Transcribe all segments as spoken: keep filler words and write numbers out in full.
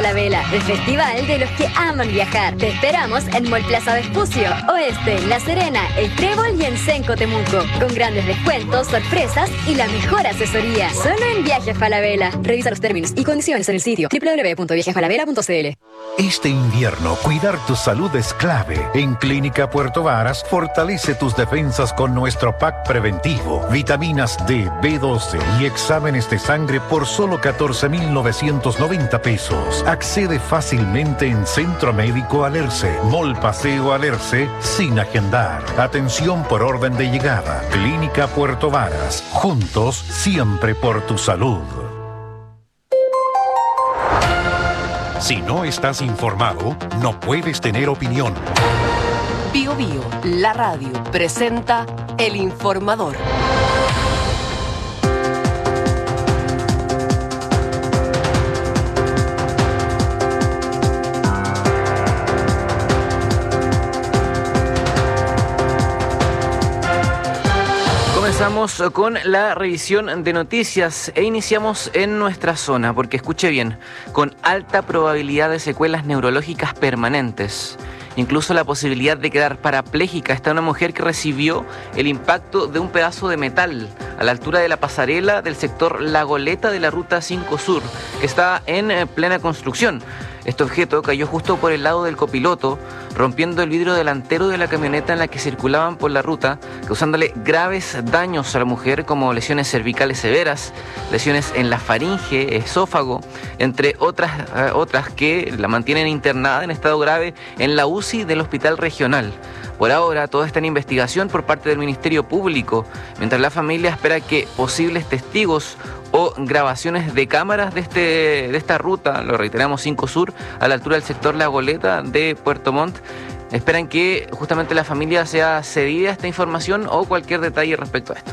Falabella, el festival de los que aman viajar. Te esperamos en Mall Plaza Vespucio, Oeste, La Serena, El Trébol y en Senco Temuco, con grandes descuentos, sorpresas y la mejor asesoría. Solo en Viajes Falabella. Revisa los términos y condiciones en el sitio doble u doble u doble u punto viajes falabella punto c l. Este invierno, cuidar tu salud es clave. En Clínica Puerto Varas, fortalece tus defensas con nuestro pack preventivo. Vitaminas D, B doce y exámenes de sangre por solo catorce mil novecientos noventa pesos. Accede fácilmente en Centro Médico Alerce, Mall Paseo Alerce, sin agendar. Atención por orden de llegada. Clínica Puerto Varas. Juntos, siempre por tu salud. Si no estás informado, no puedes tener opinión. Bio Bio, la radio, presenta El Informador. Comenzamos con la revisión de noticias e iniciamos en nuestra zona, porque escuche bien, con alta probabilidad de secuelas neurológicas permanentes. Incluso la posibilidad de quedar parapléjica está una mujer que recibió el impacto de un pedazo de metal a la altura de la pasarela del sector La Goleta de la Ruta cinco Sur, que está en plena construcción. Este objeto cayó justo por el lado del copiloto, rompiendo el vidrio delantero de la camioneta en la que circulaban por la ruta, causándole graves daños a la mujer como lesiones cervicales severas, lesiones en la faringe, esófago, entre otras, eh, otras que la mantienen internada en estado grave en la U C I del Hospital Regional. Por ahora, todo está en investigación por parte del Ministerio Público, mientras la familia espera que posibles testigos o grabaciones de cámaras de, este, de esta ruta, lo reiteramos, cinco Sur, a la altura del sector La Goleta de Puerto Montt, esperan que justamente la familia sea cedida a esta información o cualquier detalle respecto a esto.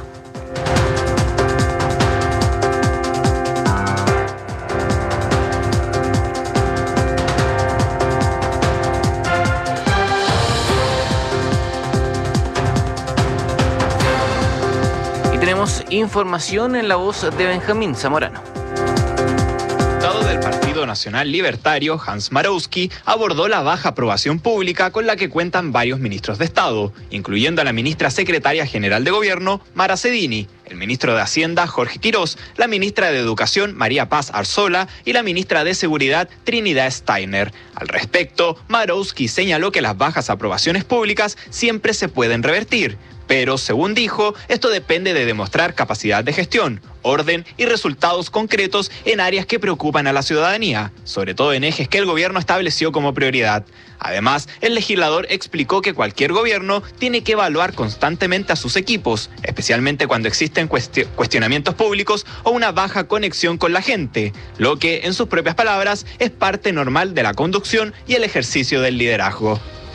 Tenemos información en la voz de Benjamín Zamorano. El diputado del Partido Nacional Libertario, Hans Marowski, abordó la baja aprobación pública con la que cuentan varios ministros de Estado, incluyendo a la ministra secretaria general de Gobierno, Mara Cedini, el ministro de Hacienda, Jorge Quirós, la ministra de Educación, María Paz Arzola, y la ministra de Seguridad, Trinidad Steiner. Al respecto, Marowski señaló que las bajas aprobaciones públicas siempre se pueden revertir, pero, según dijo, esto depende de demostrar capacidad de gestión, orden y resultados concretos en áreas que preocupan a la ciudadanía, sobre todo en ejes que el gobierno estableció como prioridad. Además, el legislador explicó que cualquier gobierno tiene que evaluar constantemente a sus equipos, especialmente cuando existen cuestion- cuestionamientos públicos o una baja conexión con la gente, lo que, en sus propias palabras, es parte normal de la conducción y el ejercicio del liderazgo.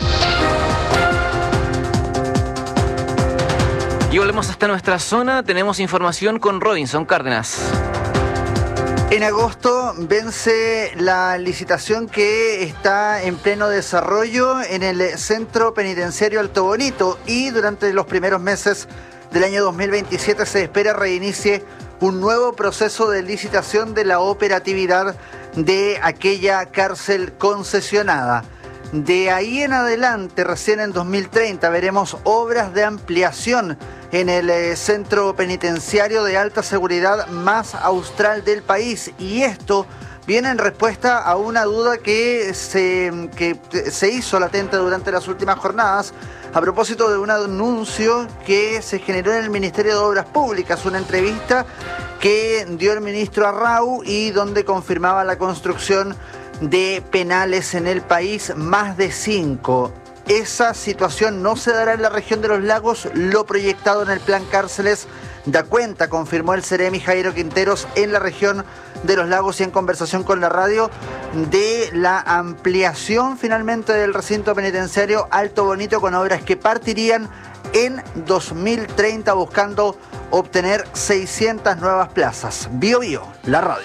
Y volvemos hasta nuestra zona, tenemos información con Robinson Cárdenas. En agosto vence la licitación que está en pleno desarrollo en el Centro Penitenciario Alto Bonito y durante los primeros meses del año dos mil veintisiete se espera reinicie un nuevo proceso de licitación de la operatividad de aquella cárcel concesionada. De ahí en adelante, recién en dos mil treinta, veremos obras de ampliación en el eh, centro penitenciario de alta seguridad más austral del país. Y esto viene en respuesta a una duda que se, que se hizo latente durante las últimas jornadas a propósito de un anuncio que se generó en el Ministerio de Obras Públicas, una entrevista que dio el ministro Arrau y donde confirmaba la construcción de penales en el país, más de cinco. Esa situación no se dará en la región de los lagos, lo proyectado en el plan cárceles da cuenta, confirmó el Ceremi Jairo Quinteros en la región de los lagos y en conversación con la radio de la ampliación finalmente del recinto penitenciario Alto Bonito con obras que partirían en dos mil treinta buscando obtener seiscientas nuevas plazas. Bio Bio, la radio.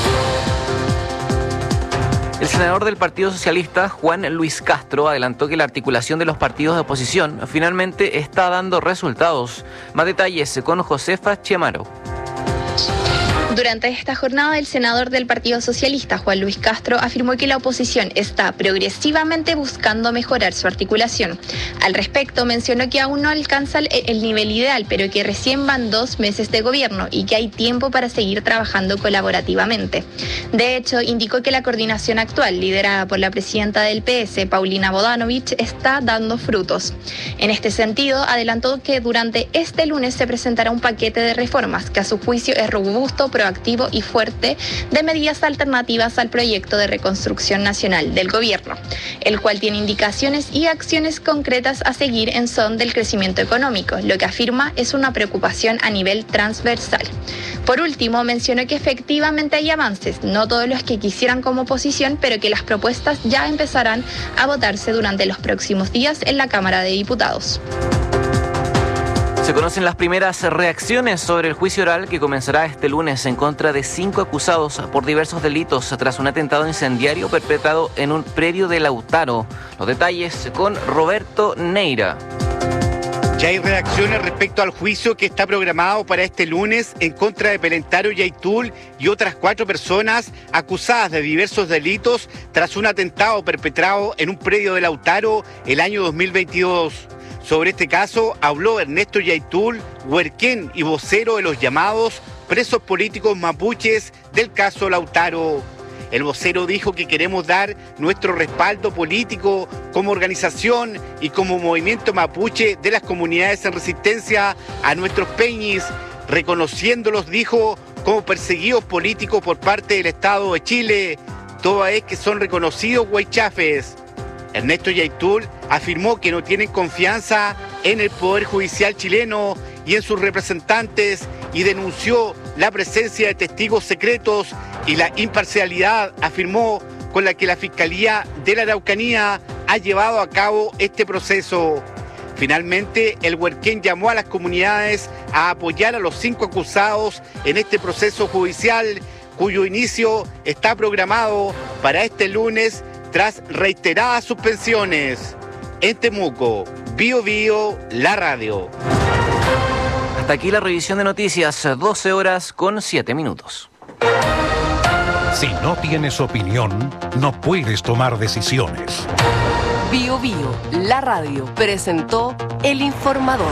El senador del Partido Socialista, Juan Luis Castro, adelantó que la articulación de los partidos de oposición finalmente está dando resultados. Más detalles con Josefa Chemaro. Durante esta jornada, el senador del Partido Socialista, Juan Luis Castro, afirmó que la oposición está progresivamente buscando mejorar su articulación. Al respecto, mencionó que aún no alcanza el, el nivel ideal, pero que recién van dos meses de gobierno y que hay tiempo para seguir trabajando colaborativamente. De hecho, indicó que la coordinación actual, liderada por la presidenta del P S, Paulina Bodanovich, está dando frutos. En este sentido, adelantó que durante este lunes se presentará un paquete de reformas que a su juicio es robusto, proactivo y fuerte de medidas alternativas al proyecto de reconstrucción nacional del gobierno, el cual tiene indicaciones y acciones concretas a seguir en son del crecimiento económico, lo que afirma es una preocupación a nivel transversal. Por último, mencionó que efectivamente hay avances, no todos los que quisieran como oposición, pero que las propuestas ya empezarán a votarse durante los próximos días en la Cámara de Diputados. Se conocen las primeras reacciones sobre el juicio oral que comenzará este lunes en contra de cinco acusados por diversos delitos tras un atentado incendiario perpetrado en un predio de Lautaro. Los detalles con Roberto Neira. Ya hay reacciones respecto al juicio que está programado para este lunes en contra de Pelentaro Yaitul y otras cuatro personas acusadas de diversos delitos tras un atentado perpetrado en un predio de Lautaro el año dos mil veintidós. Sobre este caso habló Ernesto Yaitul, huerquén y vocero de los llamados presos políticos mapuches del caso Lautaro. El vocero dijo que queremos dar nuestro respaldo político como organización y como movimiento mapuche de las comunidades en resistencia a nuestros peñis, reconociéndolos, dijo, como perseguidos políticos por parte del Estado de Chile, toda vez que son reconocidos huaychafes. Ernesto Yaitul afirmó que no tienen confianza en el Poder Judicial chileno y en sus representantes y denunció la presencia de testigos secretos y la imparcialidad, afirmó, con la que la Fiscalía de la Araucanía ha llevado a cabo este proceso. Finalmente, el huerquén llamó a las comunidades a apoyar a los cinco acusados en este proceso judicial, cuyo inicio está programado para este lunes tras reiteradas suspensiones. En Temuco, Bío Bío, la radio. Hasta aquí la revisión de noticias, doce horas con siete minutos. Si no tienes opinión, no puedes tomar decisiones. Bío Bío, la radio, presentó El Informador.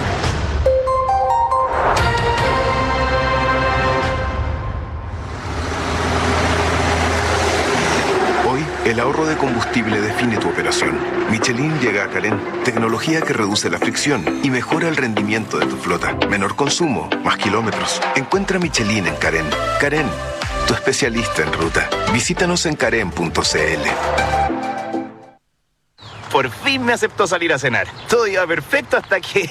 El ahorro de combustible define tu operación. Michelin llega a Carén, tecnología que reduce la fricción y mejora el rendimiento de tu flota. Menor consumo, más kilómetros. Encuentra Michelin en Carén. Carén, tu especialista en ruta. Visítanos en carén punto c l. Por fin me aceptó salir a cenar. Todo iba perfecto hasta que...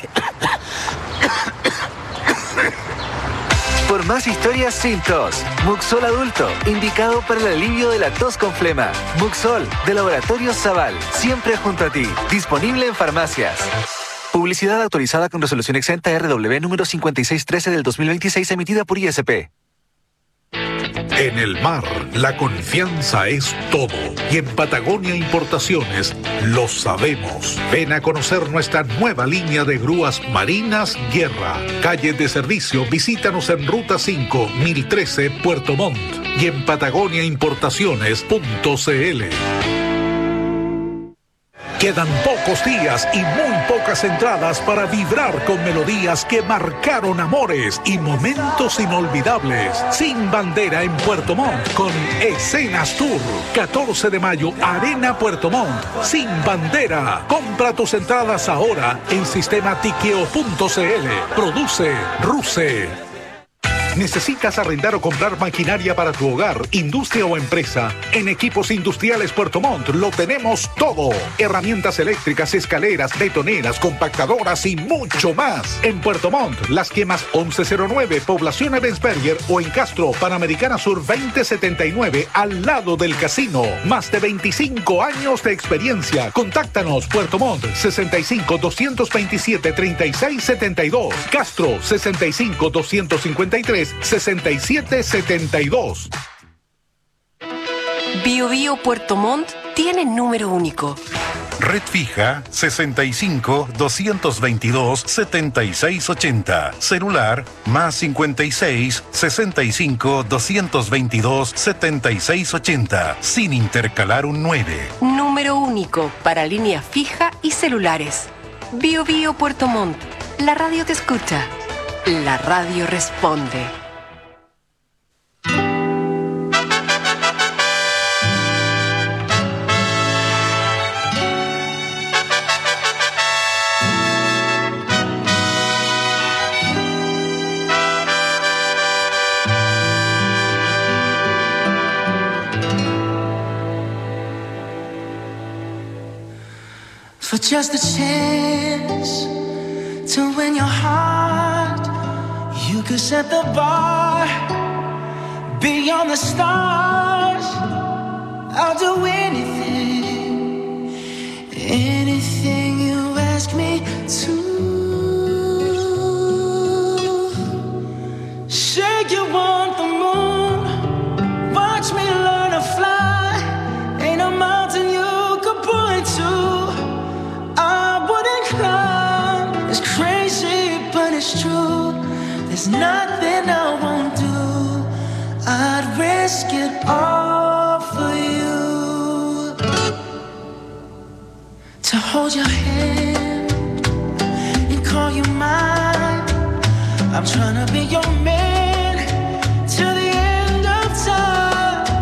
Por más historias sin tos, Muxol Adulto, indicado para el alivio de la tos con flema. Muxol, de Laboratorios Zaval, siempre junto a ti. Disponible en farmacias. Publicidad autorizada con resolución exenta R W número cincuenta y seis trece del dos mil veintiséis, emitida por I S P. En el mar, la confianza es todo. Y en Patagonia Importaciones lo sabemos. Ven a conocer nuestra nueva línea de grúas marinas Guerra. Calle de servicio, visítanos en Ruta cinco, mil trece, Puerto Montt. Y en patagonia importaciones punto c l. Quedan pocos días y muy pocas entradas para vibrar con melodías que marcaron amores y momentos inolvidables. Sin bandera en Puerto Montt con Escenas Tour. catorce de mayo, Arena Puerto Montt. Sin bandera. Compra tus entradas ahora en sistema tiqueo punto c l. Produce Ruse. ¿Necesitas arrendar o comprar maquinaria para tu hogar, industria o empresa? En Equipos Industriales Puerto Montt lo tenemos todo. Herramientas eléctricas, escaleras, betoneras, compactadoras y mucho más. En Puerto Montt, Las Quemas once cero nueve, Población Ebensberger, o en Castro, Panamericana Sur veinte setenta y nueve, al lado del casino. Más de veinticinco años de experiencia. Contáctanos, Puerto Montt, sesenta y cinco, doscientos veintisiete, treinta y seis setenta y dos. Castro, sesenta y cinco, doscientos cincuenta y tres, sesenta y siete setenta y dos. Bío Bío Puerto Montt tiene número único. Red fija sesenta y cinco, doscientos veintidós, setenta y seis ochenta. Celular más cincuenta y seis, sesenta y cinco, doscientos veintidós, setenta y seis ochenta. Sin intercalar un nueve. Número único para línea fija y celulares. Bio Bio Puerto Montt. La radio te escucha. La radio responde. For just a chance to win your heart, you could set the bar beyond the stars. I'll do anything, anything you ask me to. Say you want the moon, watch me learn to fly. Ain't a mountain you could point to I wouldn't climb. It's crazy, but it's true. There's nothing I won't do. I'd risk it all for you. To hold your hand and call you mine. I'm trying to be your man till the end of time.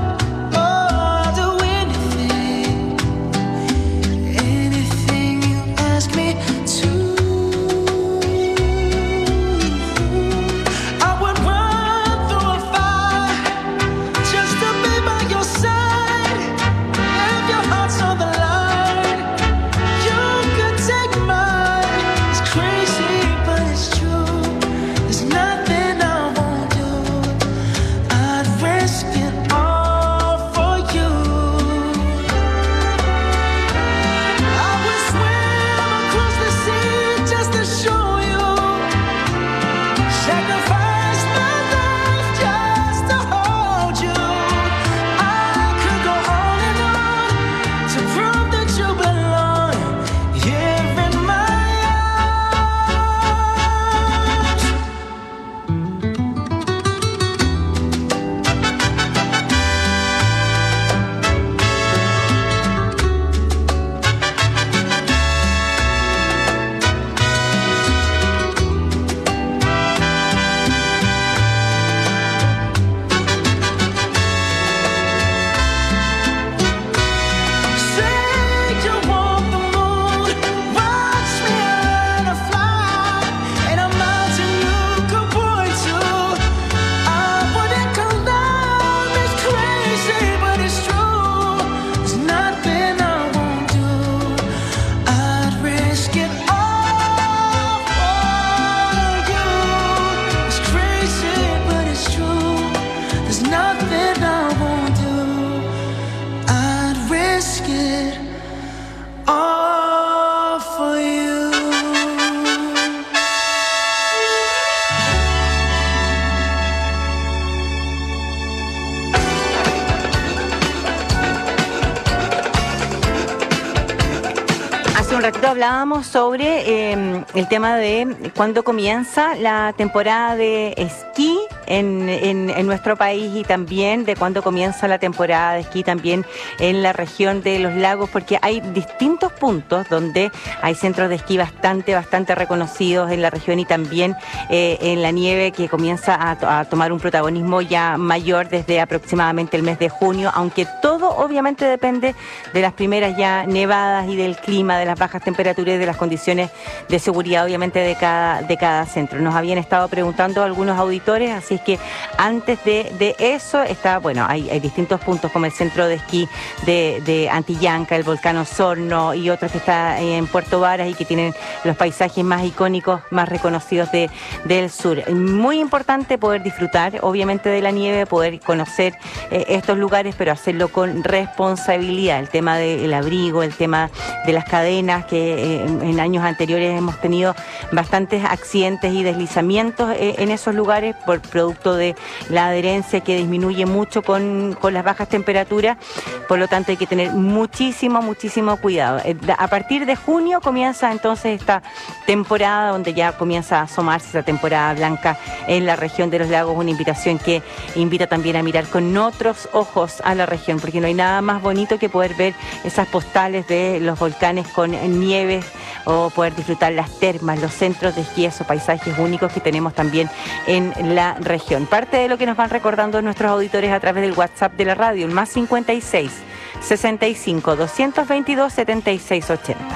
Hablábamos sobre eh, el tema de cuándo comienza la temporada de esquí en, en, en nuestro país y también de cuándo comienza la temporada de esquí también en la región de los lagos, porque hay distintos puntos donde hay centros de esquí bastante, bastante reconocidos en la región y también eh, en la nieve que comienza a, a tomar un protagonismo ya mayor desde aproximadamente el mes de junio, aunque todo obviamente depende de las primeras ya nevadas y del clima, de las bajas temperaturas y de las condiciones de seguridad obviamente de cada, de cada centro. Nos habían estado preguntando algunos auditores, así es que antes de, de eso está, bueno, hay, hay distintos puntos como el centro de esquí de, de Antillanca, el volcán Osorno y otros que está en Puerto Varas y que tienen los paisajes más icónicos, más reconocidos de, del sur. Muy importante poder disfrutar obviamente de la nieve, poder conocer eh, estos lugares, pero hacerlo con responsabilidad. El tema del abrigo, el tema de las cadenas, que eh, en, en años anteriores hemos tenido bastantes accidentes y deslizamientos eh, en esos lugares por producto producto de la adherencia que disminuye mucho con, con las bajas temperaturas. Por lo tanto, hay que tener muchísimo, muchísimo cuidado. A partir de junio comienza entonces esta temporada donde ya comienza a asomarse esa temporada blanca en la región de los lagos. Una invitación que invita también a mirar con otros ojos a la región, porque no hay nada más bonito que poder ver esas postales de los volcanes con nieves o poder disfrutar las termas, los centros de esquí, esos paisajes únicos que tenemos también en la región. Parte de lo que nos van recordando nuestros auditores a través del WhatsApp de la radio, el más cincuenta y seis, sesenta y cinco, doscientos veintidós, setenta y seis ochenta.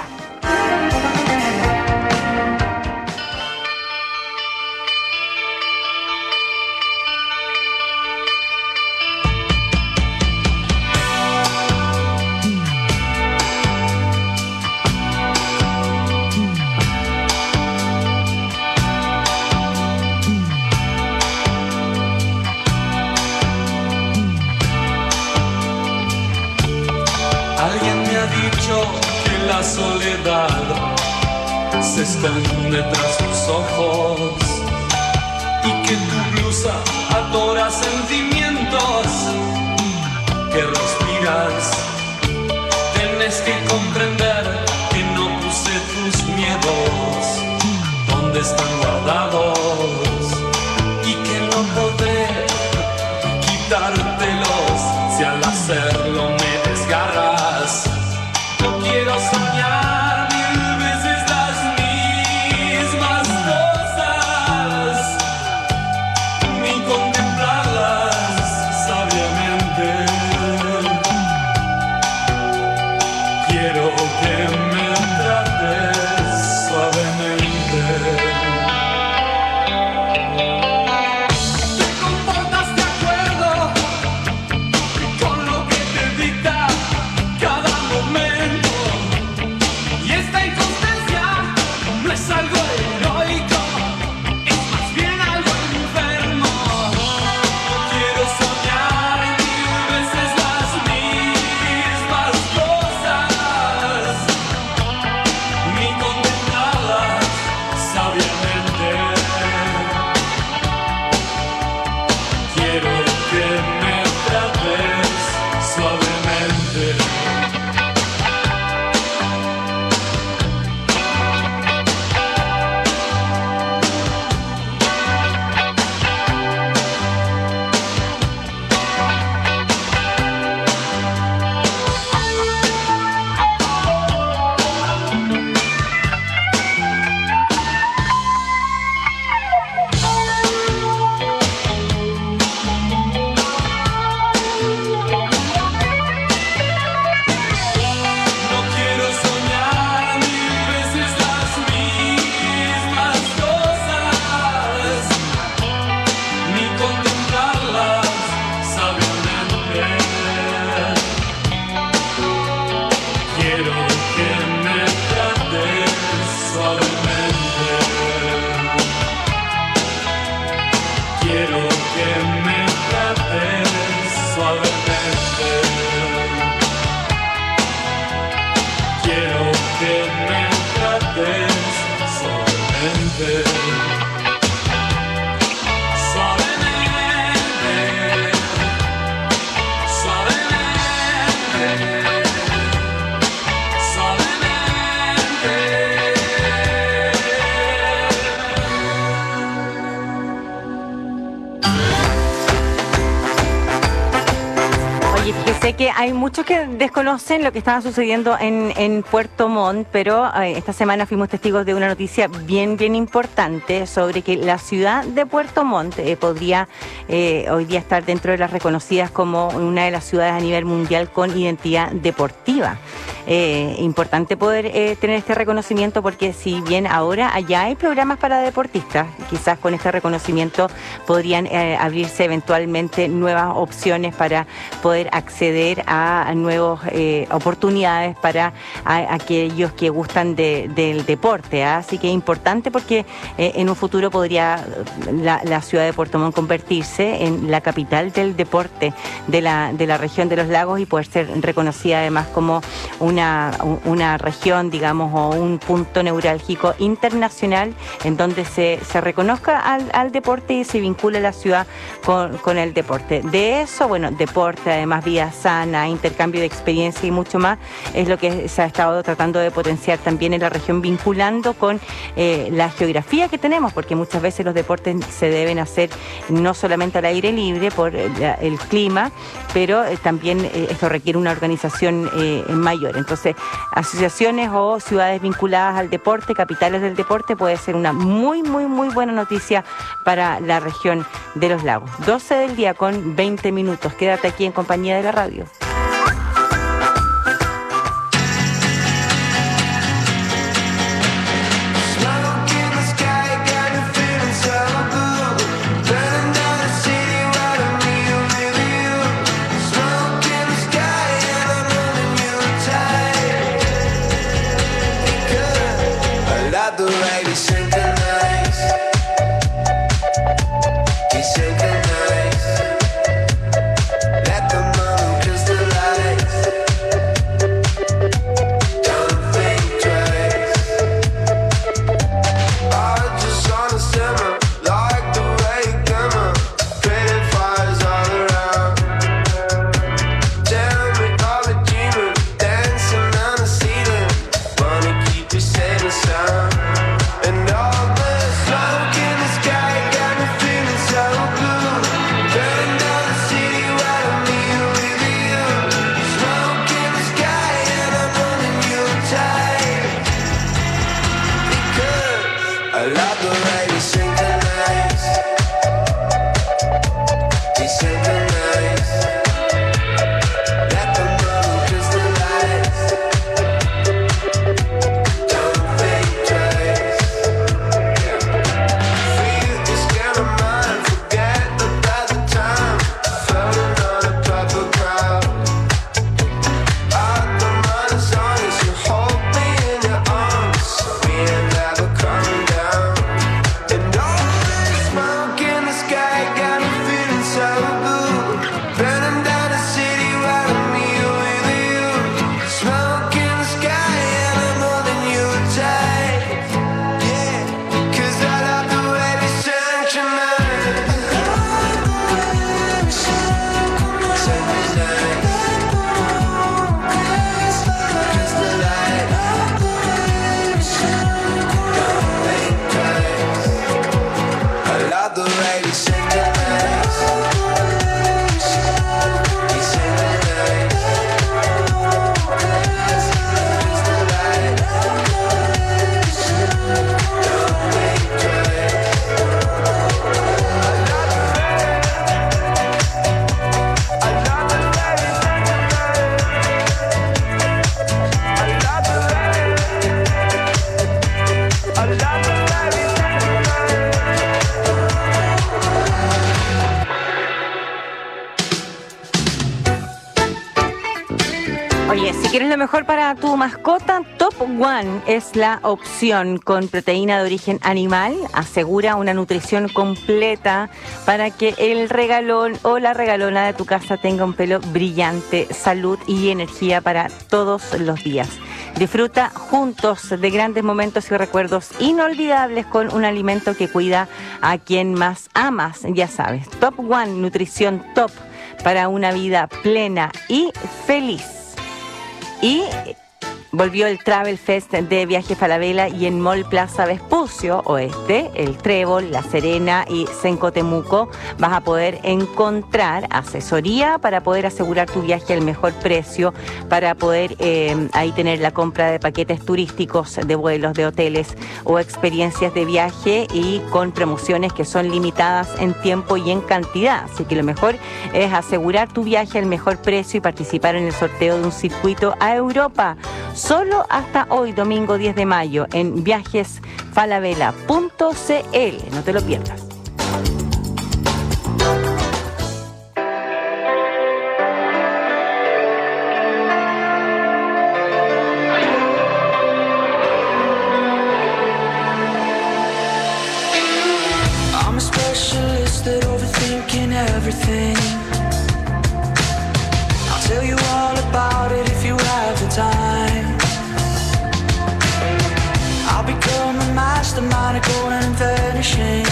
Que la soledad se esconde tras tus ojos y que tu blusa adora sentimientos que respiras. Tienes que comprender que no puse tus miedos donde están guardados y que no podré quitártelos si al hacerlo me desgarras. No quiero soñar mil veces las mismas cosas, ni contemplarlas sabiamente. Quiero que me trates suavemente. Te comportas de acuerdo con lo que te dicta cada momento. Es algo heroico, es más bien algo enfermo. No quiero soñar mil veces las mismas cosas, ni contemplarlas sabiamente. Quiero que me trates suavemente. Sé que hay muchos que desconocen lo que estaba sucediendo en, en Puerto Montt, pero eh, esta semana fuimos testigos de una noticia bien, bien importante sobre que la ciudad de Puerto Montt eh, podría eh, hoy día estar dentro de las reconocidas como una de las ciudades a nivel mundial con identidad deportiva. Eh, importante poder eh, tener este reconocimiento porque si bien ahora allá hay programas para deportistas, quizás con este reconocimiento podrían eh, abrirse eventualmente nuevas opciones para poder acceder a a, a nuevas eh, oportunidades para a, aquellos que gustan de, del deporte, ¿eh? Así que es importante porque eh, en un futuro podría la, la ciudad de Puerto Montt convertirse en la capital del deporte de la, de la región de los lagos y poder ser reconocida además como una, una región, digamos, o un punto neurálgico internacional en donde se, se reconozca al, al deporte y se vincula la ciudad con, con el deporte. De eso, bueno, deporte, además vida sana, intercambio de experiencia y mucho más, es lo que se ha estado tratando de potenciar también en la región, vinculando con eh, la geografía que tenemos, porque muchas veces los deportes se deben hacer no solamente al aire libre por el, el clima, pero eh, también eh, esto requiere una organización eh, mayor. Entonces, asociaciones o ciudades vinculadas al deporte, capitales del deporte, puede ser una muy, muy, muy buena noticia para la región de los lagos. doce del día con veinte minutos. Quédate aquí en compañía de la radio. ¿Quieres lo mejor para tu mascota? Top One es la opción con proteína de origen animal. Asegura una nutrición completa para que el regalón o la regalona de tu casa tenga un pelo brillante, salud y energía para todos los días. Disfruta juntos de grandes momentos y recuerdos inolvidables con un alimento que cuida a quien más amas. Ya sabes, Top One, nutrición top para una vida plena y feliz. Y volvió el Travel Fest de Viaje Falabella y en Mall Plaza Vespucio Oeste, el Trébol, La Serena y Senco Temuco vas a poder encontrar asesoría para poder asegurar tu viaje al mejor precio, para poder eh, ahí tener la compra de paquetes turísticos, de vuelos, de hoteles o experiencias de viaje y con promociones que son limitadas en tiempo y en cantidad. Así que lo mejor es asegurar tu viaje al mejor precio y participar en el sorteo de un circuito a Europa. Solo hasta hoy, domingo diez de mayo, en viajes falabella punto c l. No te lo pierdas. risking everything. I'll tell you all about it if you have the time. I'll become a mastermind of going and vanishing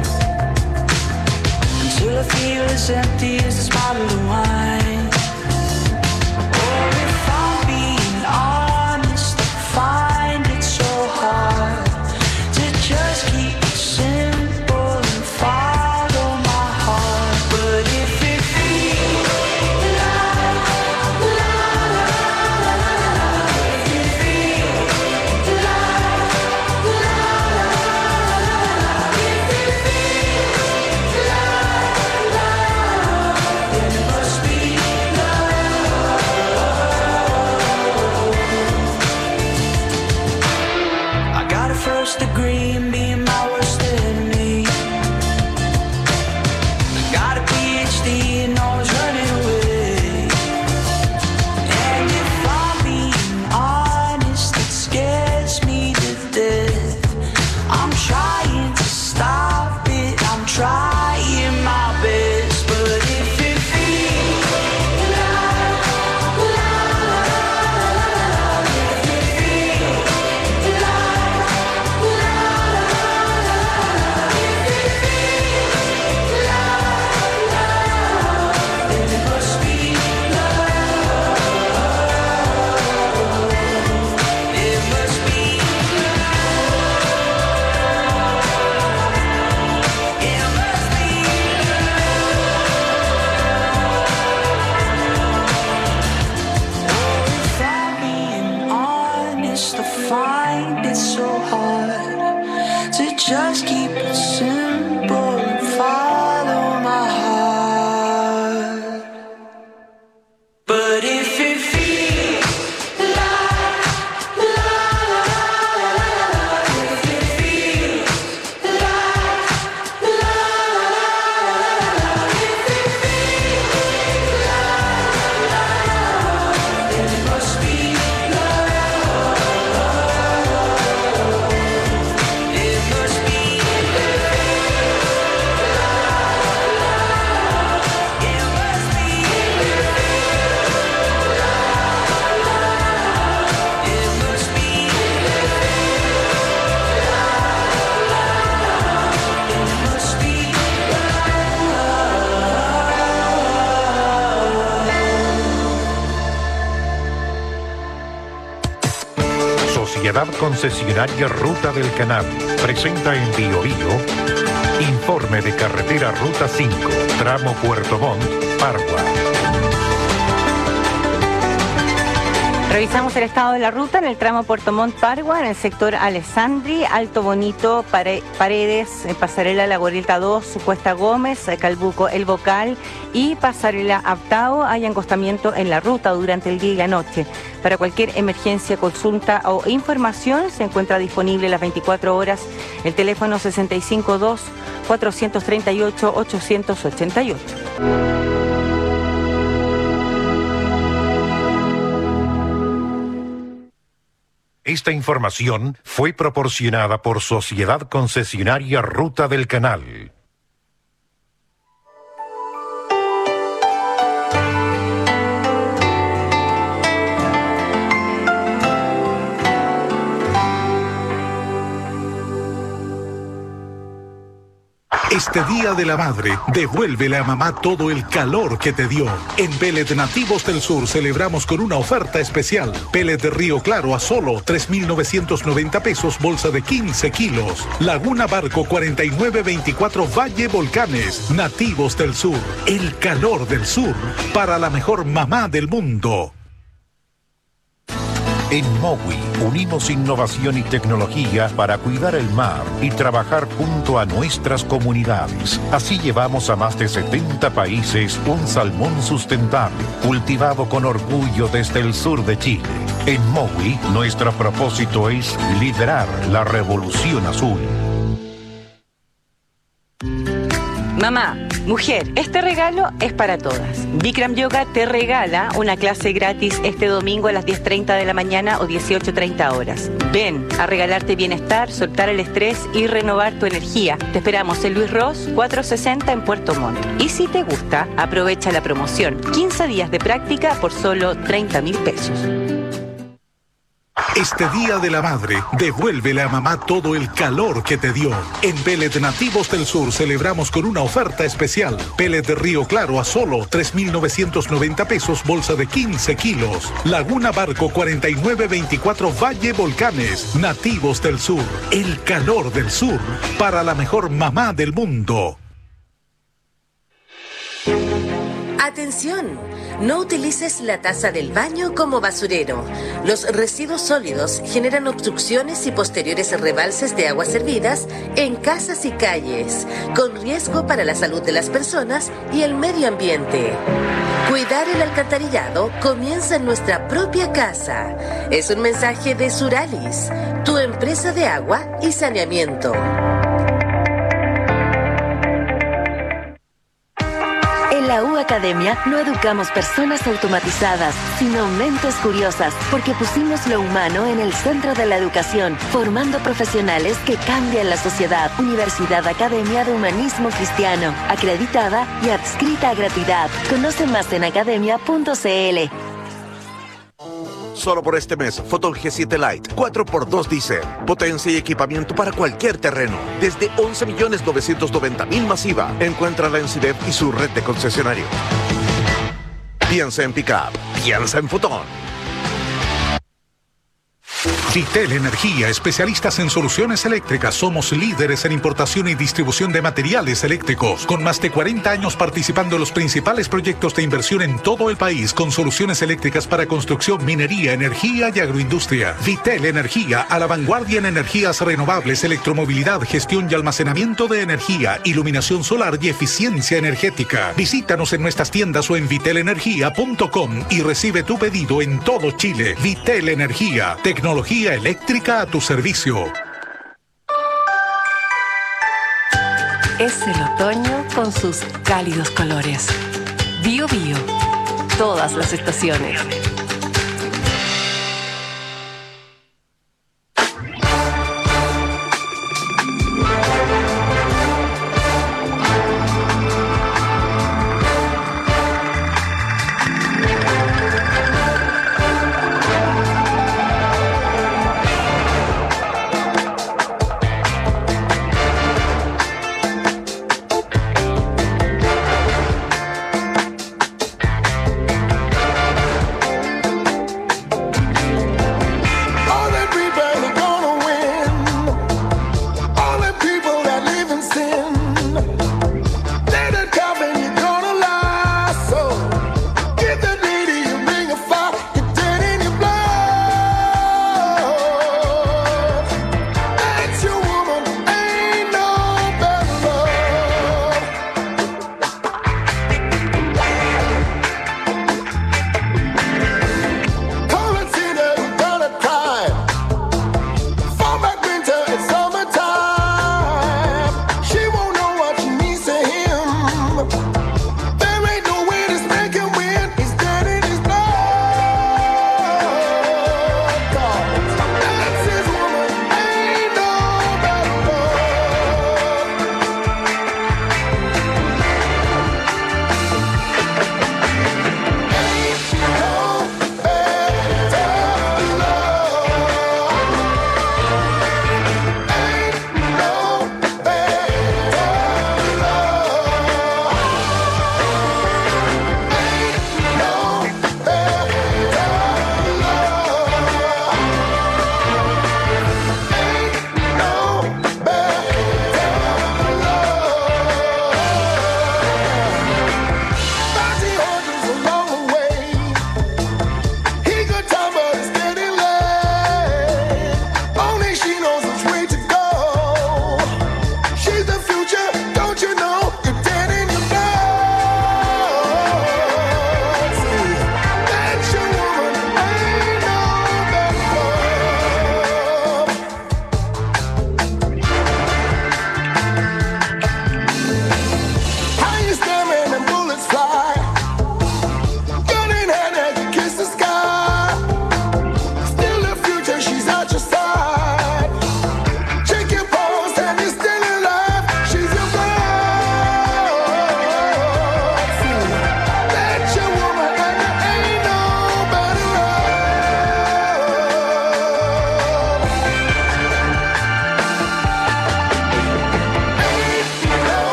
until I feel as empty as this bottle of wine. Or if I'm being honest, I find it so hard to just keep it simple and follow my heart. But if it feels like, la, la, la, la, if it feels like, la, la, la, if it feels like, la, then it must be love. I got a first degree in being my worst enemy. I got a P H D and always running away. And if I'm being honest, it scares me to death. I'm trying to stop it, I'm trying my best. But if it feels like, la, la, la, if it feels like, la, la, la, if it feels like, then it must be love. It must be love. It must be love. Or if I'm being honest, I find it so hard to just keep it simple and follow my heart. But if it feels like, la, la, la, la, if it feels like, la, la, la, if it feels like, then it must be love. It must be Sociedad Concesionaria Ruta del Canal presenta en Bio Bio informe de carretera Ruta cinco, tramo Puerto Montt, Pargua. Revisamos el estado de la ruta en el tramo Puerto Montt Pargua, en el sector Alessandri, Alto Bonito, Pare- Paredes, eh, Pasarela La Gorrieta dos, Cuesta Gómez, eh, Calbuco El Bocal y Pasarela Aptao. Hay encostamiento en la ruta durante el día y la noche. Para cualquier emergencia, consulta o información se encuentra disponible las veinticuatro horas el teléfono sesenta y cinco dos, cuatrocientos treinta y ocho, ochocientos ochenta y ocho. Esta información fue proporcionada por Sociedad Concesionaria Ruta del Canal. Este Día de la Madre, devuélvele a mamá todo el calor que te dio. En Pellet Nativos del Sur celebramos con una oferta especial. Pellet de Río Claro a solo tres mil novecientos noventa pesos, bolsa de quince kilos. Laguna Barco cuarenta y nueve veinticuatro Valle Volcanes. Nativos del Sur, el calor del sur, para la mejor mamá del mundo. En Mowi unimos innovación y tecnología para cuidar el mar y trabajar junto a nuestras comunidades. Así llevamos a más de setenta países un salmón sustentable, cultivado con orgullo desde el sur de Chile. En Mowi, nuestro propósito es liderar la revolución azul. Mamá, Mujer, este regalo es para todas. Bikram Yoga te regala una clase gratis este domingo a las diez treinta de la mañana o dieciocho treinta horas. Ven a regalarte bienestar, soltar el estrés y renovar tu energía. Te esperamos en Luis Ross cuatrocientos sesenta en Puerto Montt. Y si te gusta, aprovecha la promoción. quince días de práctica por solo treinta mil pesos. Este Día de la Madre, devuélvele a mamá todo el calor que te dio. En Pellet Nativos del Sur celebramos con una oferta especial. Pellet de Río Claro a solo tres mil novecientos noventa pesos, bolsa de quince kilos. Laguna Barco cuarenta y nueve veinticuatro Valle Volcanes. Nativos del Sur, el calor del sur, para la mejor mamá del mundo. ¡Atención! No utilices la taza del baño como basurero. Los residuos sólidos generan obstrucciones y posteriores rebalses de aguas servidas en casas y calles, con riesgo para la salud de las personas y el medio ambiente. Cuidar el alcantarillado comienza en nuestra propia casa. Es un mensaje de Suralis, tu empresa de agua y saneamiento. En la U Academia no educamos personas automatizadas, sino mentes curiosas, porque pusimos lo humano en el centro de la educación, formando profesionales que cambian la sociedad. Universidad Academia de Humanismo Cristiano, acreditada y adscrita a gratuidad. Conoce más en academia punto c l. Solo por este mes, Photon G siete Lite cuatro por dos diésel. Potencia y equipamiento para cualquier terreno. Desde once millones novecientos noventa mil masiva. Encuéntrala en Cidep y su red de concesionarios. Piensa en Pickup. Piensa en Photon. Vitel Energía, especialistas en soluciones eléctricas. Somos líderes en importación y distribución de materiales eléctricos. Con más de cuarenta años participando en los principales proyectos de inversión en todo el país, con soluciones eléctricas para construcción, minería, energía y agroindustria. Vitel Energía, a la vanguardia en energías renovables, electromovilidad, gestión y almacenamiento de energía, iluminación solar y eficiencia energética. Visítanos en nuestras tiendas o en vitel energía punto com y recibe tu pedido en todo Chile. Vitel Energía, tecnología eléctrica a tu servicio. Es el otoño con sus cálidos colores. Bio Bio, todas las estaciones.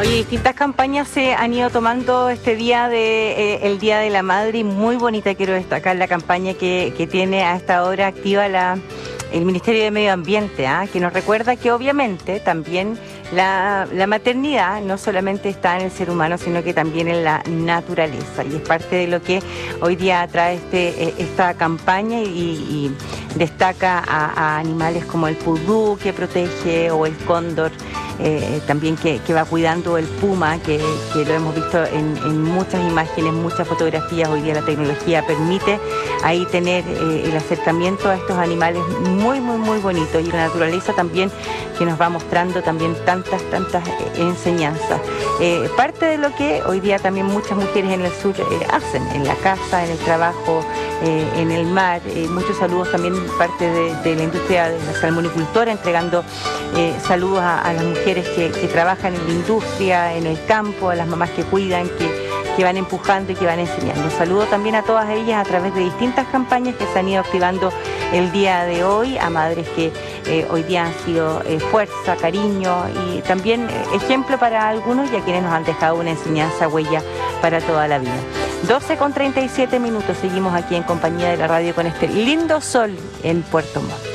Oye, distintas campañas se han ido tomando este día de eh, el Día de la Madre, y muy bonita. Quiero destacar la campaña que, que tiene a esta hora activa la, el Ministerio de Medio Ambiente, ¿eh? que nos recuerda que obviamente también la, la maternidad no solamente está en el ser humano, sino que también en la naturaleza, y es parte de lo que hoy día trae este, esta campaña, y, y destaca a, a animales como el pudú, que protege, o el cóndor, Eh, también que, que va cuidando el puma, que, que lo hemos visto en, en muchas imágenes, muchas fotografías. Hoy día la tecnología permite ahí tener eh, el acercamiento a estos animales muy, muy, muy bonitos, y la naturaleza también, que nos va mostrando también tantas, tantas eh, enseñanzas. Eh, parte de lo que hoy día también muchas mujeres en el sur eh, hacen, en la casa, en el trabajo, eh, en el mar. Eh, muchos saludos también parte de, de la industria de la salmonicultora, entregando eh, saludos a, a las mujeres Que, que trabajan en la industria, en el campo, a las mamás que cuidan, que, que van empujando y que van enseñando. Saludo también a todas ellas a través de distintas campañas que se han ido activando el día de hoy, a madres que eh, hoy día han sido eh, fuerza, cariño, y también eh, ejemplo para algunos, y a quienes nos han dejado una enseñanza, huella para toda la vida. doce con treinta y siete minutos, seguimos aquí en compañía de la radio con este lindo sol en Puerto Montt.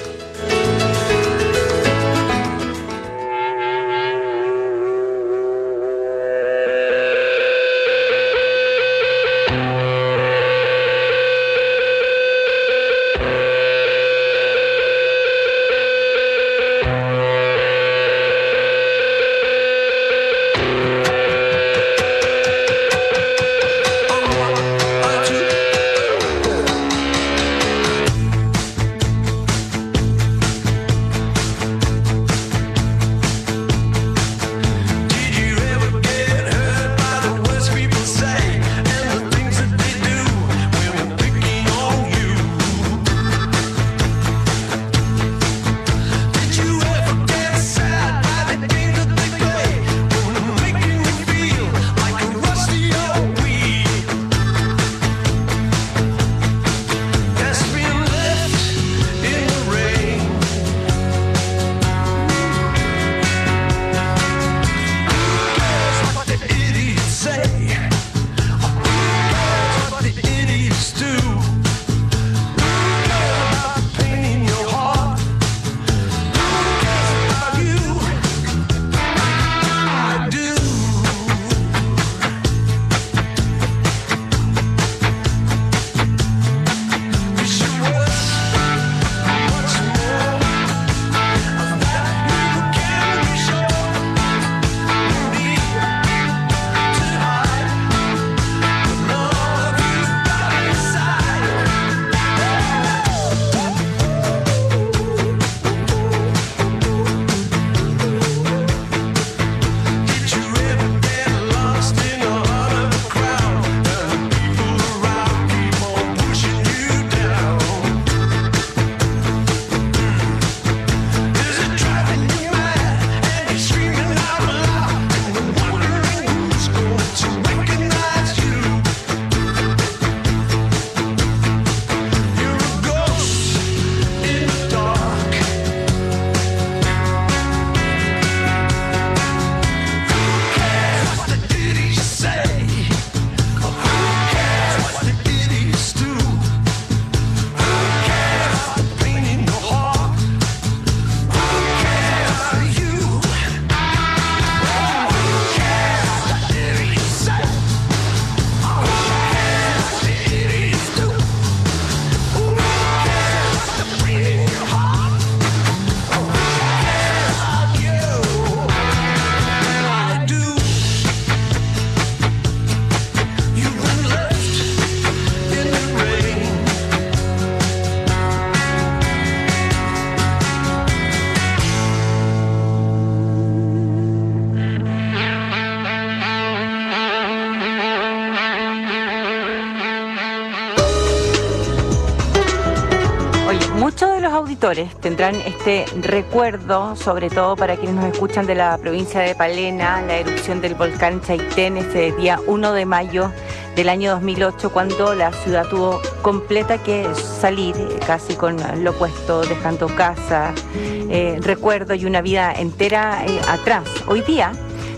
Muchos de los auditores tendrán este recuerdo, sobre todo para quienes nos escuchan de la provincia de Palena, la erupción del volcán Chaitén, ese día uno de mayo del año dos mil ocho, cuando la ciudad tuvo completa que salir casi con lo puesto, dejando casa, eh, recuerdo y una vida entera eh, atrás. Hoy día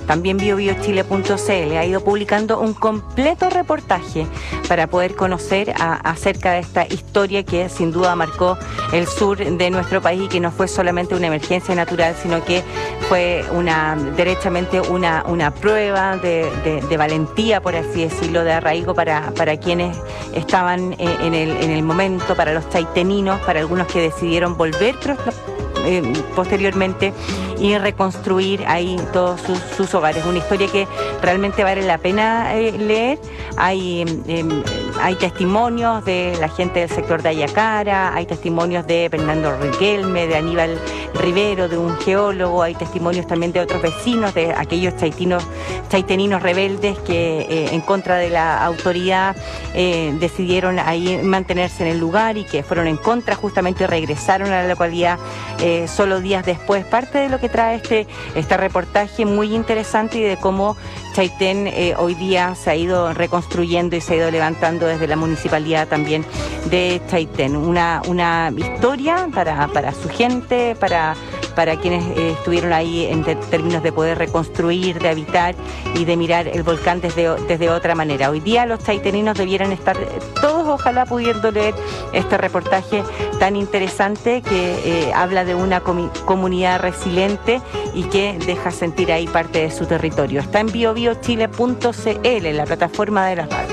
también bio bio chile punto c l ha ido publicando un completo reportaje para poder conocer a, acerca de esta historia que sin duda marcó el sur de nuestro país y que no fue solamente una emergencia natural, sino que fue una derechamente una, una prueba de, de, de valentía, por así decirlo, de arraigo para, para quienes estaban eh, en, el, en el momento, para los chaiteninos, para algunos que decidieron volver pero, eh, posteriormente y reconstruir ahí todos sus, sus hogares. Una historia que realmente vale la pena eh, leer. Hay, eh, hay testimonios de la gente del sector de Ayacara, hay testimonios de Fernando Riquelme, de Aníbal Rivero, de un geólogo, hay testimonios también de otros vecinos, de aquellos chaitinos, chaiteninos rebeldes que eh, en contra de la autoridad eh, decidieron ahí mantenerse en el lugar y que fueron en contra justamente y regresaron a la localidad eh, solo días después. Parte de lo que trae este, este reportaje muy interesante y de cómo Chaitén eh, hoy día se ha ido reconstruyendo y se ha ido levantando desde la municipalidad también de Chaitén. Una, una historia para, para su gente, para, para quienes eh, estuvieron ahí en te, términos de poder reconstruir, de habitar y de mirar el volcán desde, desde otra manera. Hoy día los chaiteninos debieran estar todos ojalá pudiendo leer este reportaje tan interesante que eh, habla de una comi- comunidad resiliente y que deja sentir ahí parte de su territorio. Está en bio bio chile punto c l, la plataforma de la radio.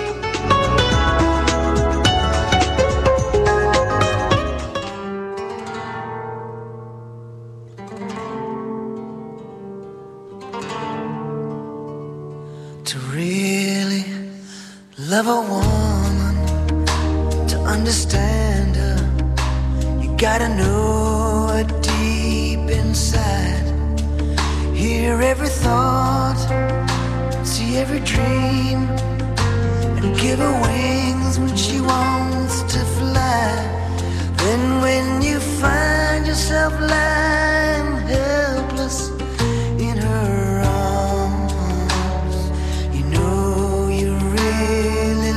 To really love a woman, to understand her, you gotta know her deep inside. Hear every thought, see every dream, and give her wings when she wants to fly. Then when you find yourself lying helpless in her arms, you know you really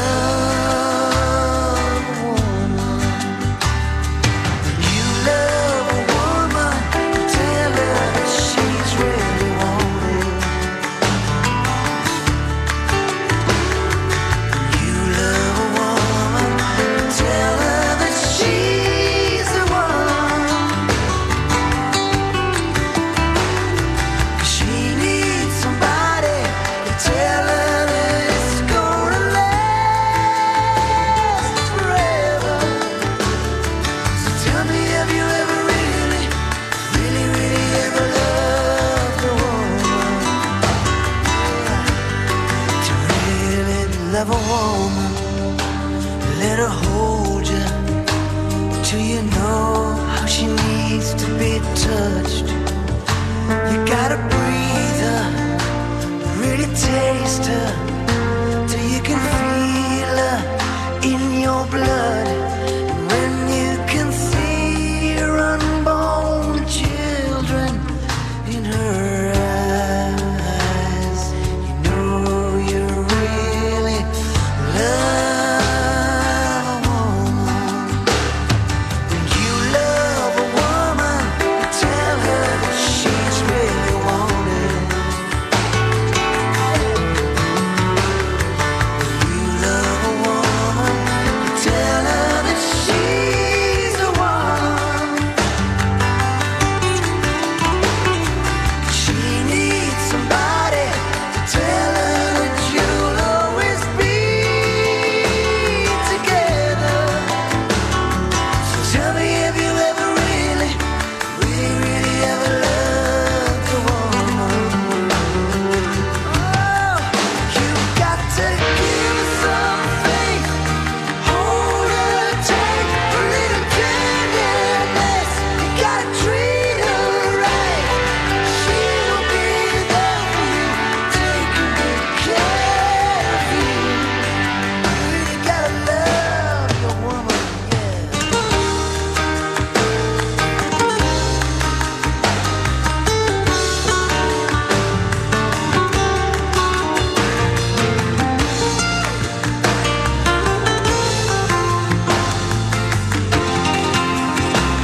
love a woman. When you love a woman, tell her that she's really wanted. When you love a woman, tell her that she's the one. She needs somebody to tell her that it's gonna last forever. So tell me, have you ever really, really, really ever loved a woman? To really love a woman, let her hold you till you know how she needs to be touched. You gotta breathe her, really taste her, till you can feel her in your blood. And when you can see your unborn children in her eyes, you know you really love a woman. When you love a woman, tell her that she's really wanted. When you love a woman, tell her that she's the one. She needs somebody to tell her that you'll always be together. So tell me, have you ever really, really, really ever loved a woman? Oh, you got to give her some faith, hold her tight, a little tenderness. You gotta treat her right. She'll be there for you, taking good care of you. You really gotta love your woman, yeah.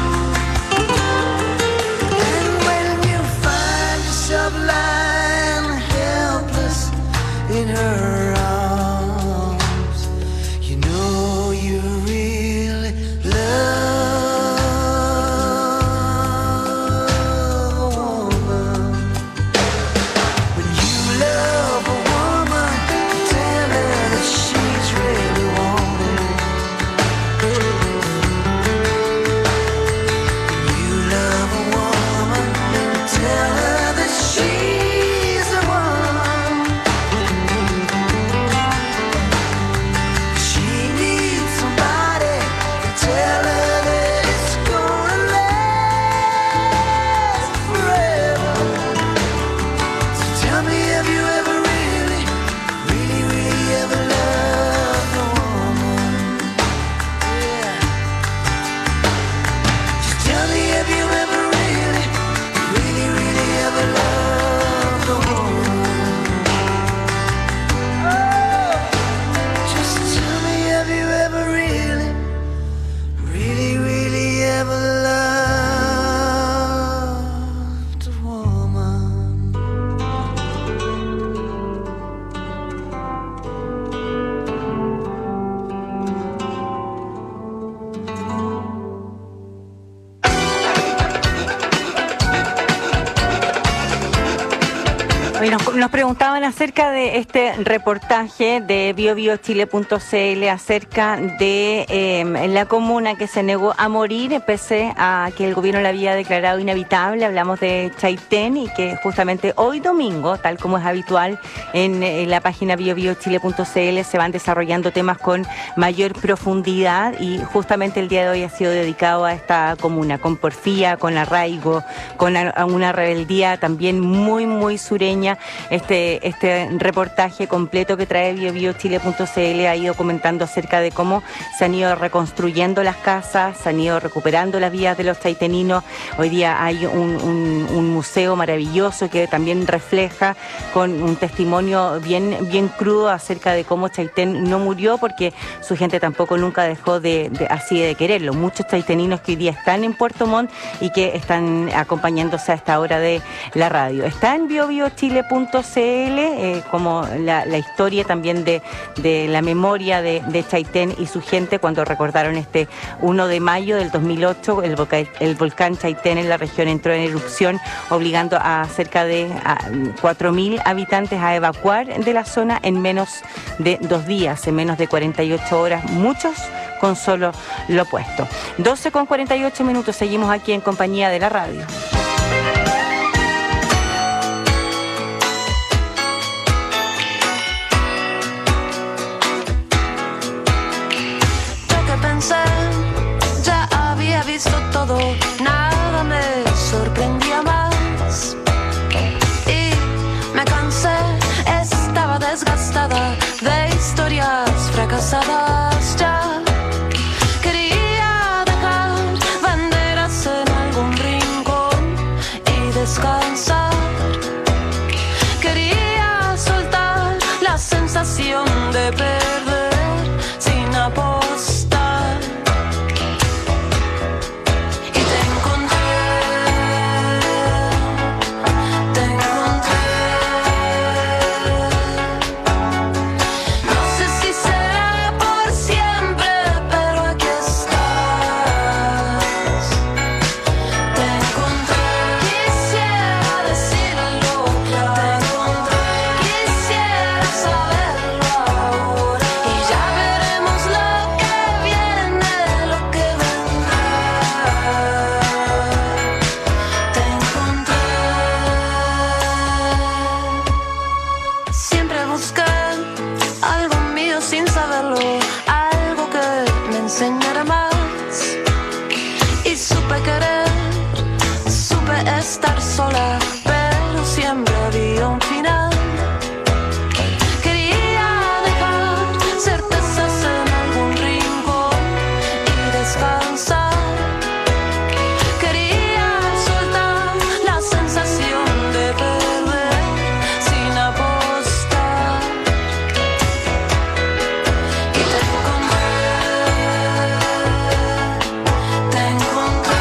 And when you find yourself lying Nos, nos preguntaban acerca de este reportaje de bio bio chile punto c l acerca de eh, la comuna que se negó a morir pese a que el gobierno la había declarado inhabitable. Hablamos de Chaitén y que justamente hoy domingo, tal como es habitual en, en la página bio bio chile punto c l, se van desarrollando temas con mayor profundidad y justamente el día de hoy ha sido dedicado a esta comuna, con porfía, con arraigo, con a, a una rebeldía también muy, muy sureña. Este, este reportaje completo que trae bio bio chile punto c l ha ido comentando acerca de cómo se han ido reconstruyendo las casas, se han ido recuperando las vías de los chaiteninos. Hoy día hay un, un, un museo maravilloso que también refleja con un testimonio bien, bien crudo acerca de cómo Chaitén no murió porque su gente tampoco nunca dejó de, de así de quererlo. Muchos chaiteninos que hoy día están en Puerto Montt y que están acompañándose a esta hora de la radio. Está en bio bio chile punto c l eh, como la, la historia también de, de la memoria de, de Chaitén y su gente cuando recordaron este uno de mayo del dos mil ocho, el, volcán, el volcán Chaitén en la región entró en erupción, obligando a cerca de cuatro mil habitantes a evacuar de la zona en menos de dos días, en menos de cuarenta y ocho horas, muchos con solo lo opuesto. doce con cuarenta y ocho minutos, seguimos aquí en compañía de la radio. Ya había visto todo, nada me sorprendía más. Y me cansé, estaba desgastada de historias fracasadas ya. Quería dejar banderas en algún rincón y descansar. Quería soltar la sensación de perder sin apostar. Estar sola, pero siempre había un final. Quería dejar certezas en algún rincón y descansar. Quería soltar la sensación de perder sin apostar. Y te encontré, te encontré.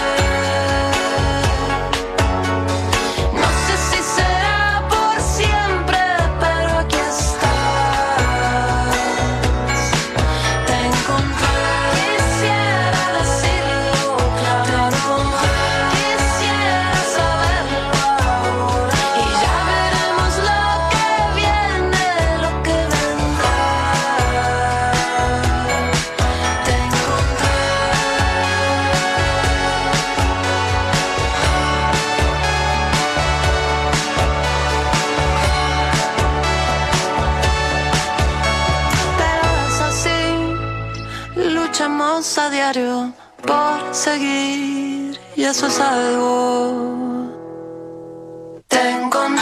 A diario por seguir y eso es algo. Te encontré.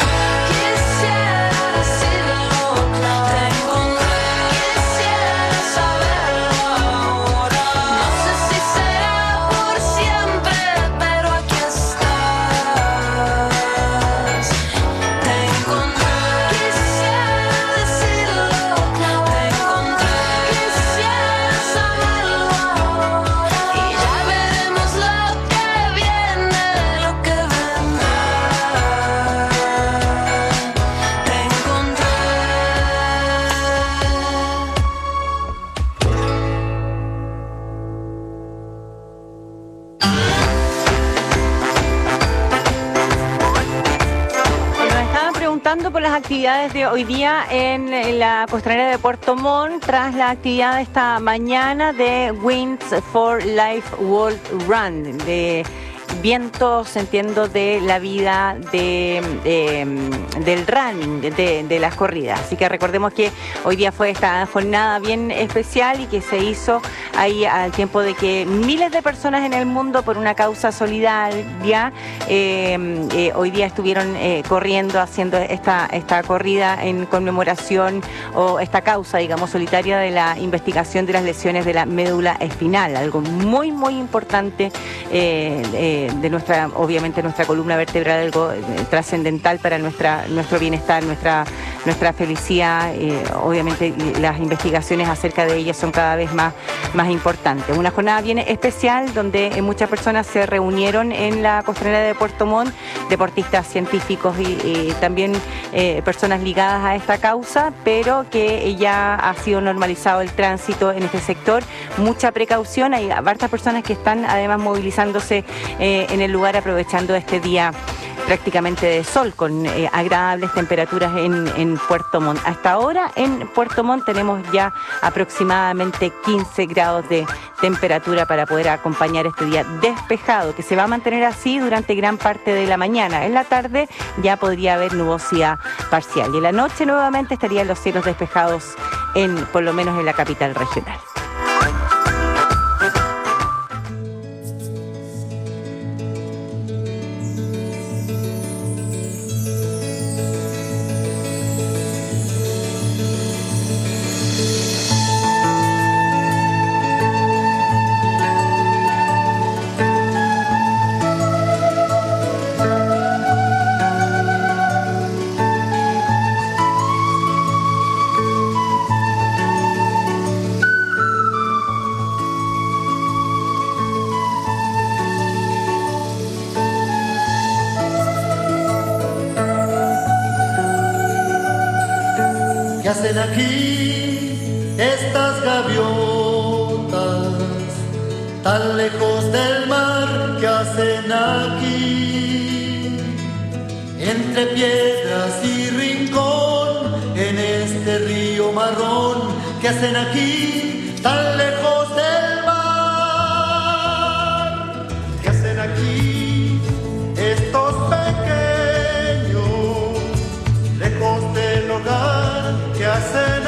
preguntando por las actividades de hoy día en, en la costanera de Puerto Montt tras la actividad de esta mañana de Winds for Life World Run, de vientos, entiendo, de la vida de, de, del running, de, de las corridas. Así que recordemos que hoy día fue esta jornada bien especial y que se hizo ahí al tiempo de que miles de personas en el mundo por una causa solidaria eh, eh, hoy día estuvieron eh, corriendo, haciendo esta, esta corrida en conmemoración o esta causa, digamos, solitaria de la investigación de las lesiones de la médula espinal, algo muy, muy importante eh, eh, de nuestra, obviamente nuestra columna vertebral, algo eh, trascendental para nuestra, nuestro bienestar, nuestra, nuestra felicidad. Eh, obviamente las investigaciones acerca de ellas son cada vez más, más importantes. Una jornada bien especial donde eh, muchas personas se reunieron en la costanera de Puerto Montt, deportistas, científicos y, y también eh, personas ligadas a esta causa, pero que ya ha sido normalizado el tránsito en este sector. Mucha precaución, hay varias personas que están además movilizándose eh, en el lugar aprovechando este día prácticamente de sol con eh, agradables temperaturas en, en Puerto Montt. Hasta ahora en Puerto Montt tenemos ya aproximadamente quince grados de temperatura para poder acompañar este día despejado, que se va a mantener así durante gran parte de la mañana. En la tarde ya podría haber nubosidad parcial y en la noche nuevamente estarían los cielos despejados en, por lo menos en la capital regional. ¿Qué hacen aquí estas gaviotas tan lejos del mar? ¿Qué hacen aquí entre piedras y rincón en este río marrón? ¿Qué hacen aquí tan lejos del mar? ¿Qué hacen aquí estos pequeños lejos del hogar? ¿Qué hacen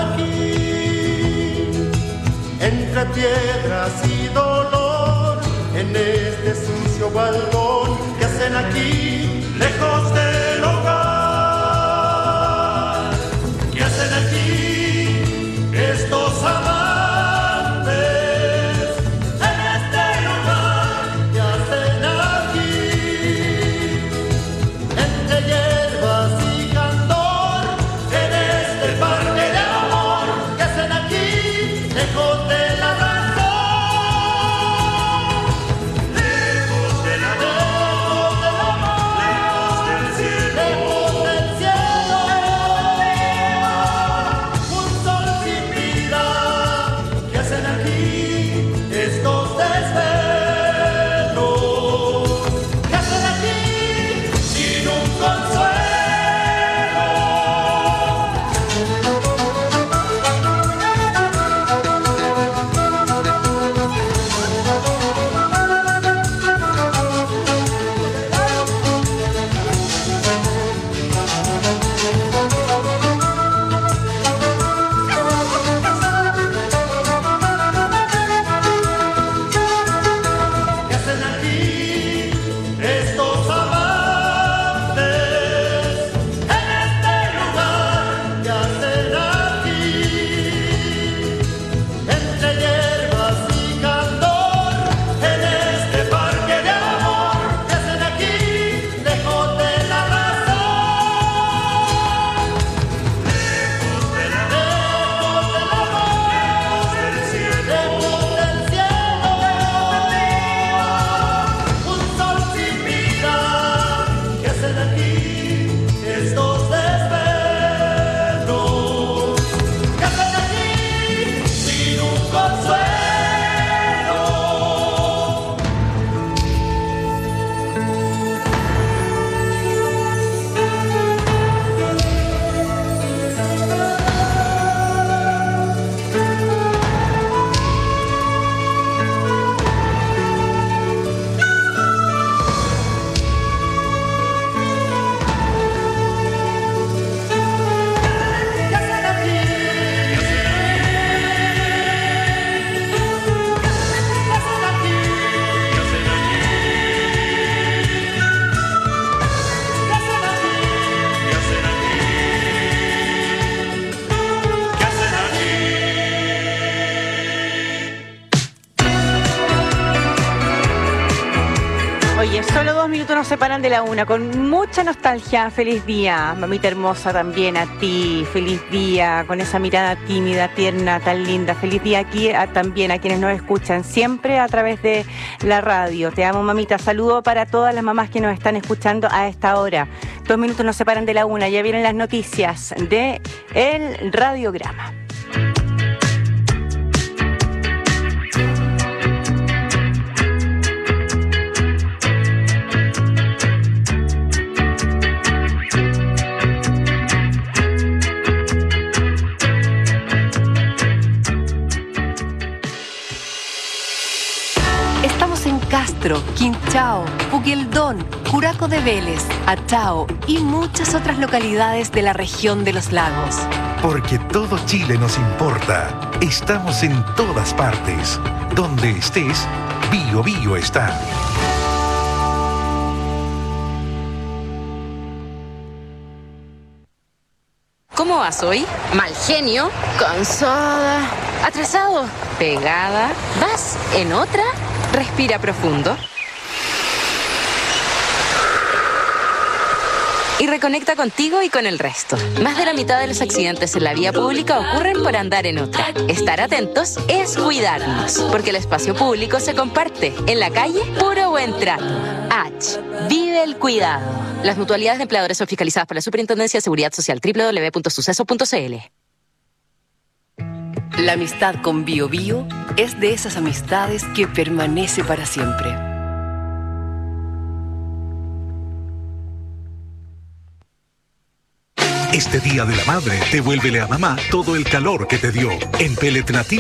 aquí entre piedras y dolor en este sucio baldón? ¿Qué hacen aquí lejos del hogar? ¿Qué hacen aquí estos amantes en este lugar? ¿Qué hacen aquí entre hierbas y candor en este parque de amor? ¿Qué hacen aquí lejos de la razón? nos separan de la una, con mucha nostalgia. Feliz día, mamita hermosa, también a ti. Feliz día, con esa mirada tímida, tierna, tan linda. Feliz día aquí a, también a quienes nos escuchan siempre a través de la radio. Te amo, mamita. Saludo para todas las mamás que nos están escuchando a esta hora. Dos minutos nos separan de la una. Ya vienen las noticias de El Radiograma. Castro, Quinchao, Pugueldón, Curaco de Vélez, Achao y muchas otras localidades de la región de los lagos. Porque todo Chile nos importa. Estamos en todas partes. Donde estés, Bio Bio está. ¿Cómo vas hoy? Mal genio, cansada, atrasado, pegada. ¿Vas en otra? Respira profundo. Y reconecta contigo y con el resto. Más de la mitad de los accidentes en la vía pública ocurren por andar en otra. Estar atentos es cuidarnos, porque el espacio público se comparte. En la calle, puro buen trato. H. Vive el cuidado. Las mutualidades de empleadores son fiscalizadas por la Superintendencia de Seguridad Social. doble u doble u doble u punto suceso punto c l. La amistad con Bio Bio es de esas amistades que permanece para siempre. Este Día de la Madre, devuélvele a mamá todo el calor que te dio. En Pellet Nativo